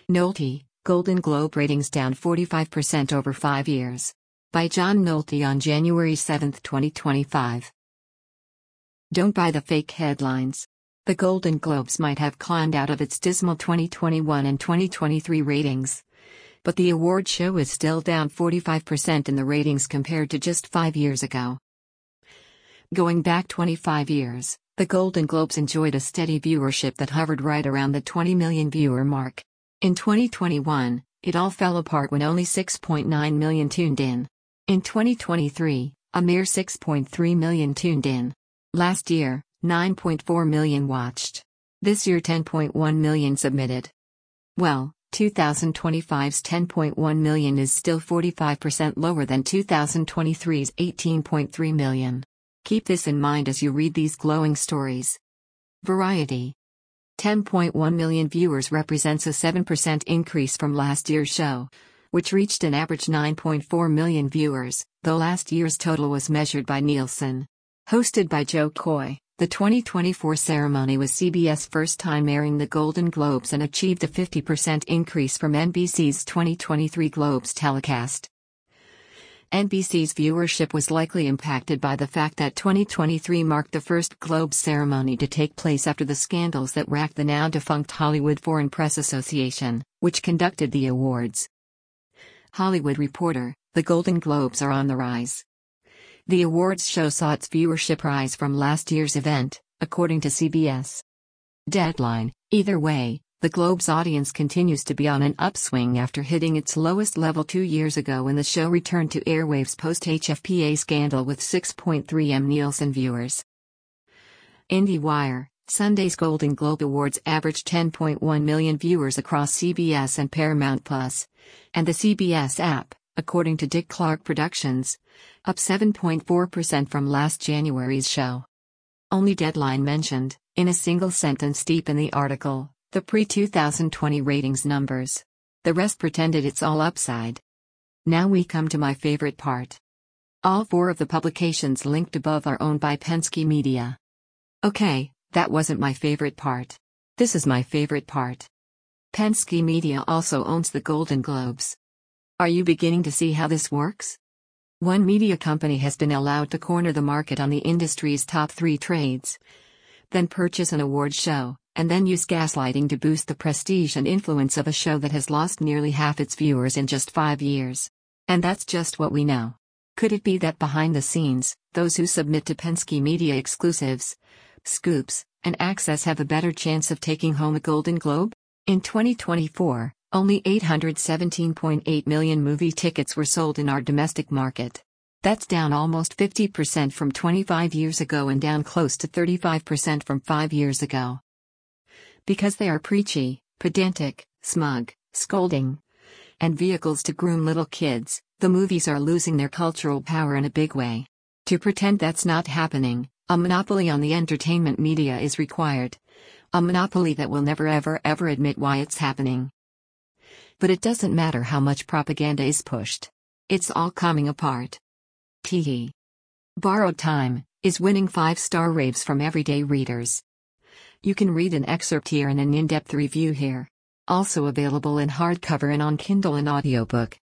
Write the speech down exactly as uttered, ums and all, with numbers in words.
Nolte, Golden Globe ratings down forty-five percent over five years. By John Nolte on January seventh, twenty twenty-five. Don't buy the fake headlines. The Golden Globes might have climbed out of its dismal twenty twenty-one and twenty twenty-three ratings, but the award show is still down forty-five percent in the ratings compared to just five years ago. Going back twenty-five years, the Golden Globes enjoyed a steady viewership that hovered right around the twenty million viewer mark. In twenty twenty-one, it all fell apart when only six point nine million tuned in. In twenty twenty-three, a mere six point three million tuned in. Last year, nine point four million watched. This year ten point one million submitted. Well, twenty twenty-five's ten point one million is still forty-five percent lower than twenty twenty-three's eighteen point three million. Keep this in mind as you read these glowing stories. Variety. ten point one million viewers represents a seven percent increase from last year's show, which reached an average nine point four million viewers, though last year's total was measured by Nielsen. Hosted by Joe Coy, the twenty twenty-four ceremony was C B S' first time airing the Golden Globes and achieved a fifty percent increase from N B C's twenty twenty-three Globes telecast. N B C's viewership was likely impacted by the fact that twenty twenty-three marked the first Globes ceremony to take place after the scandals that racked the now-defunct Hollywood Foreign Press Association, which conducted the awards. Hollywood Reporter, the Golden Globes are on the rise. The awards show saw its viewership rise from last year's event, according to C B S. Deadline, either way, the Globes audience continues to be on an upswing after hitting its lowest level two years ago when the show returned to airwaves post-H F P A scandal with six point three million Nielsen viewers. IndieWire, Sunday's Golden Globe Awards averaged ten point one million viewers across C B S and Paramount Plus, and the C B S app, according to Dick Clark Productions, up seven point four percent from last January's show. Only Deadline mentioned, in a single sentence deep in the article, the pre twenty twenty ratings numbers. The rest pretended it's all upside. Now we come to my favorite part. All four of the publications linked above are owned by Penske Media. Okay, that wasn't my favorite part. This is my favorite part. Penske Media also owns the Golden Globes. Are you beginning to see how this works? One media company has been allowed to corner the market on the industry's top three trades, then purchase an award show, and then use gaslighting to boost the prestige and influence of a show that has lost nearly half its viewers in just five years. And that's just what we know. Could it be that behind the scenes, those who submit to Penske Media exclusives, scoops, and access have a better chance of taking home a Golden Globe? In twenty twenty-four, only eight hundred seventeen point eight million movie tickets were sold in our domestic market. That's down almost fifty percent from twenty-five years ago and down close to thirty-five percent from five years ago. Because they are preachy, pedantic, smug, scolding, and vehicles to groom little kids, the movies are losing their cultural power in a big way. To pretend that's not happening, a monopoly on the entertainment media is required. A monopoly that will never ever ever admit why it's happening. But it doesn't matter how much propaganda is pushed. It's all coming apart. Teehee. Borrowed Time is winning five-star raves from everyday readers. You can read an excerpt here and an in-depth review here. Also available in hardcover and on Kindle and audiobook.